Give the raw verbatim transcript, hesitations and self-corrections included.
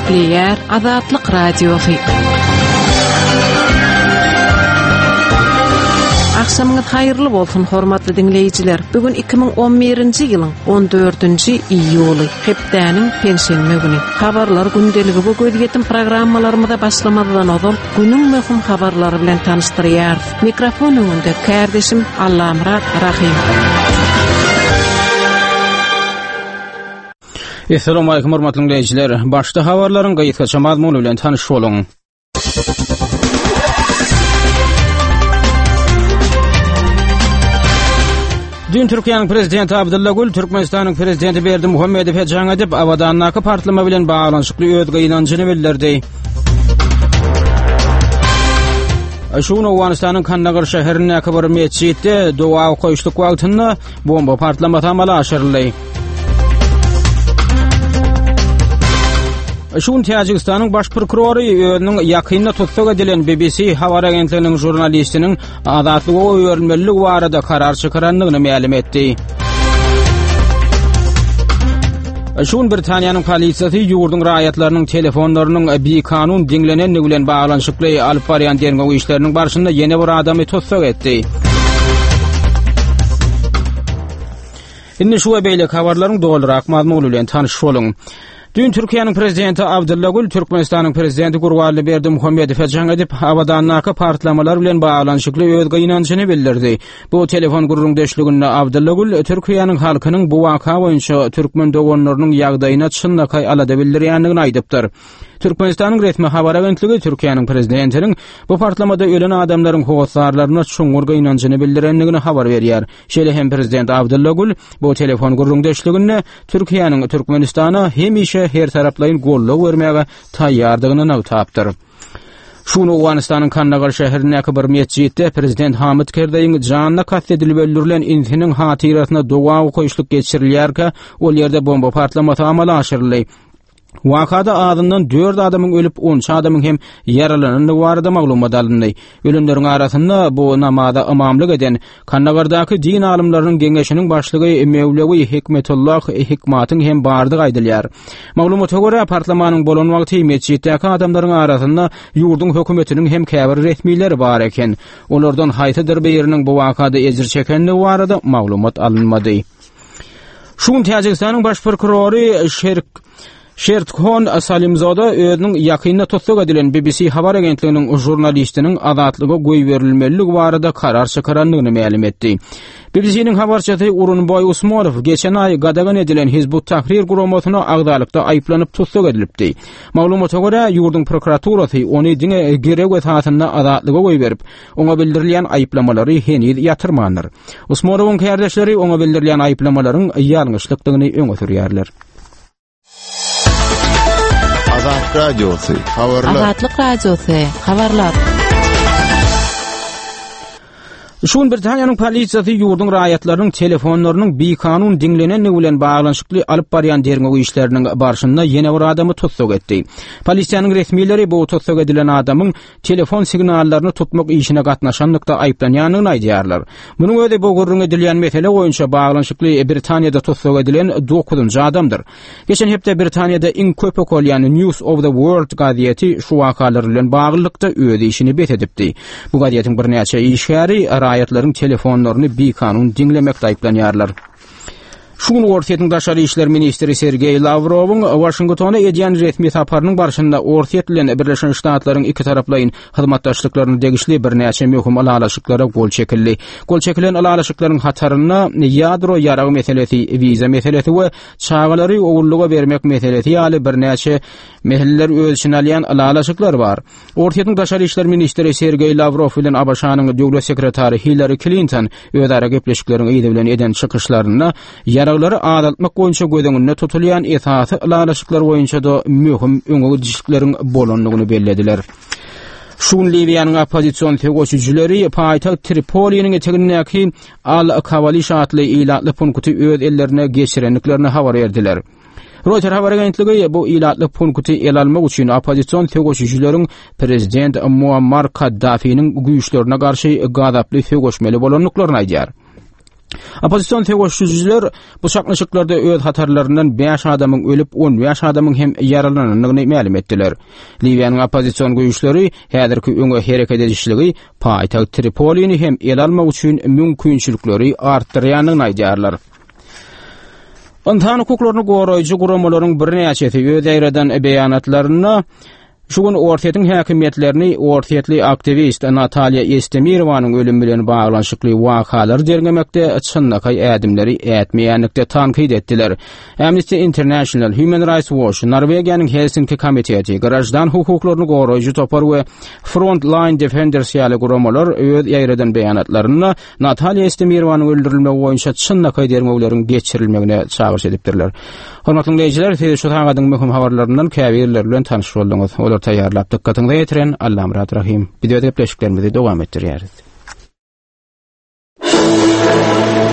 Player Azatlyk Radiosu. Akşamınız hayırlı bolsun hormatly dinleyijiler. Bugün iki bin on birinji ýylyň on dördünji iýuly, hepdäniň pensiýa güni. Habarlar gündeligi bu gödýetim programmalarymyza başlamadan oňol günüň möhüm habarlary bilen tanışdyrýar. Mikrofon öňünde kardeşim Allamrat Rahim. Assalamu alaykum hormatly dinleyijiler. Başda habarlaryň gaýtgaça mazmuny bilen tanyş boluň. Dün Türkiýanyň prezidenti Abdulla Gül, Türkmenistanyň prezidenti Berdimuhammedow jaň edip awadannaky partlama bilen baglanyşykly öz gynanjyny bildirdi. Şunu Awganistanyň Kandahar şäherindäki bir mesjidde dowa goýuşlyk wagtynda bomba partlamagy amala aşyryldy. Şun Tajikistanyň baş prokurory özüniň ýakynda tutsak edilen B B C habar agentliginiň jurnalistiniň azatlygy öwrenmeligi barada karar çykaranlygyny ma'lum etdi. Şun Britaniýanyň polisiýasy ýurdun raýatlarynyň telefonlarynyň bekanun diňlenenligi bilen baglanyşykly alyp barýan derňew işleriniň barşynda ýene bir adamy tutsak etdi. Indi şu beýle habarlaryň dolarak mazmuny bilen tanyş boluň. Dün Türkiýanyň prezidenti Abdulla Gül, Türkmenistanyň prezidenti Gurbanly Berdimuhammedow jaň edip awadannaky partlamalar bilen baglanyşykly öz gynanjyny bildirdi. Bu telefon gurrundeşliginde Abdulla Gül, Türkiýanyň halkynyň bu waka boýunça türkmen doganlarynyň ýagdaýyna çynnakay alada bildirýändigini aýdypdyr. Türkmenistanyň resmi habar agentligi Türkiýanyň prezidentiniň bu partlamada ölen adamlaryň howatlarlaryna çoňur gynanjyny bildirenligini habar berýär. Şeýle hem prezident Abdulla Gül bu telefon gurrundeşliginde Türkiýanyň Türkmenistana hemişe her taraplayın golluk vermäge taýýardygyny näwtapdyr. Şunu Awganistanyň Kandahar şäherindäki bir mesjidde prezident Hamid Karzaiň janyna kastedilip öldürilen insiniň hatyrasyna dowa goýuşlyk geçirilýärkä ol ýerde bomba partlamagy amala aşyryldy. Wakada adından dört adamın ölüp on adamın hem yaralanyny barada maglumat alındy. Ölenleriň arasynda bu namada imamlyk eden Kandahardaky din alimläriniň geňeşiniň başlygy Mevlevi Hikmetullah Hikmatyň hem bardygy aýdylýar. Maglumata görä partlamanyň bolan wagty mesjiddäki adamlaryň arasynda ýurdun hökümetiniň hem käbir resmiýleri bar eken. Olardan haýtydyr beriniň bu wakada ejir çekenligi barada maglumat alınmady. Şun Tajikistanyň baş prokurory Şerk Shertkon Salimzoda özüniň ýakynda tutsak edilen B B C habar agentliginiň jurnalistiniň azatlygy goý berilmeligi barada karar çykaranlygyny ma'lum etdi. B B C'niň habarçysy Urunboy Usmanow geçen aý gadagan edilen Hizbut Tahrir guramatyna agdalykda aýplanyp tutsak edilipdi. Maglumata görä ýurdun prokuraturasy ony diňe gerek wethatynda azatlygy goý berip, oňa bildirilýän aýplamalary henüz ýatyrmandyr. Usmanowyň kardeşleri oňa bildirilýän aýplamalaryň ýalňyşlykdygyny öňe sürýärler. Azatlyk Radiosu, habarlar. Azatlyk Radiosu, habarlar. Şun Britaniýanyň polisiýasy ýurdun raýatlarynyň telefonlarynyň bekanun diňlenenligi bilen baglanyşykly alyp barýan derňew işleriniň barşynda ýene bir adamy tutsak etdi. Polisiýanyň resmiýetleri bu tutsak edilen adamyň telefon signallaryny tutmak işine gatnaşanlykda aýplanýanyny aýdýarlar. Munyň öňde bu gurrun edilýän mesele boýunça baglanyşykly Britaniýada tutsak edilen dokuzunjy adamdyr. Geçen hepde Britaniýada iň köp okulýan News of the World gaziýeti şu wakalar bilen baglykda öz işini bet edipdi. Bu gaziýetiň bir näçe işgäri raýatlaryň telefonlaryny bekanun diňlemekde aýplanýarlar. Şunu Ortaýa Daşary işler ministri Sergey Lavrowyň Washingtona edýän resmi saparynyň barşynda Ortaýa bilen Birleşen Ştatlaryň iki taraplaryň hyzmatdaşlyklaryny degişli bir näçe möhüm alalaşyklara gol çekildi. Gol çekilen alalaşyklaryň hataryna ýadro ýaragy meselesi, wiza meselesi we çağalary owulluga bermek meselesi ýaly bir näçe meseleler ölçüni alýan alalaşyklar bar. Ortaýa Daşary işler ministri Sergey Lavrov bilen A B Ş'nyň döwlet sekretary Hillary Clinton özara gepleşiklerini ýa-da bilen eden çykyşlaryna ýaraglary adatmak boýunça gödeňinde tutulýan esasy alalaşyklar boýunça da möhüm öňe bolanlygyny bellediler. Şun Libyanyň opozisiýon tegoşujyları paýtagt Tripoliniň etegindäki Al-Kavaliş adly ilatly punkty öz ellerine geçirenliklerini habar berdiler. Reuters habar agentligi bu ilatly punkty el almak üçin opozisiýon tegoşujylaryň prezident Muammar Kaddafiň güýçlerine garşy gadaply tegoşmeli bolanlyklaryny aýdýar. Opozisiyon tegoşçular bu çaklaşıklarda öz hatarlarından beş adamın ölüp on beş adamın hem yaralananlygyny ma'lum etdiler. Libyanyň opozisiyon güýçleri häzirki öňe hereket edişligi paýtagt Tripolini hem el almak üçin mümkinçilikleri artdyrýanyny aýdýarlar. Insan hukuklaryny goraýjy guramalaryň bir näçesi öz ýerden beýanatlaryna şugun ortaýatyň häkimetlerini ortaýatly aktivist Natalya Estemirowanyň ölümi bilen baglanşykly wakalar derlemekde çynlykay ädimleri ätmeýänlikde tankyd etdiler. Amnesty International, Human Rights Watch, Norwegiýanyň Helsinki komiteti, grajdan hukuklaryny goraýjy topar we Frontline Defenders ýaly guramalar öz ýerden beýanatlaryna Natalya Estemirowanyň öldürilmegi boýunça çynlykay dermeglerin geçirilmegine çağırış edipdirler. Hormatly dinleýijiler, siz şu tagadyň möhüm habarlaryndan käbirler bilen tanyş boldunuz. Olar taýýarlap dikkatyňizi ýetiren Allam Rahim. Videoda gepleşiklerimizi dowam etdirýäris.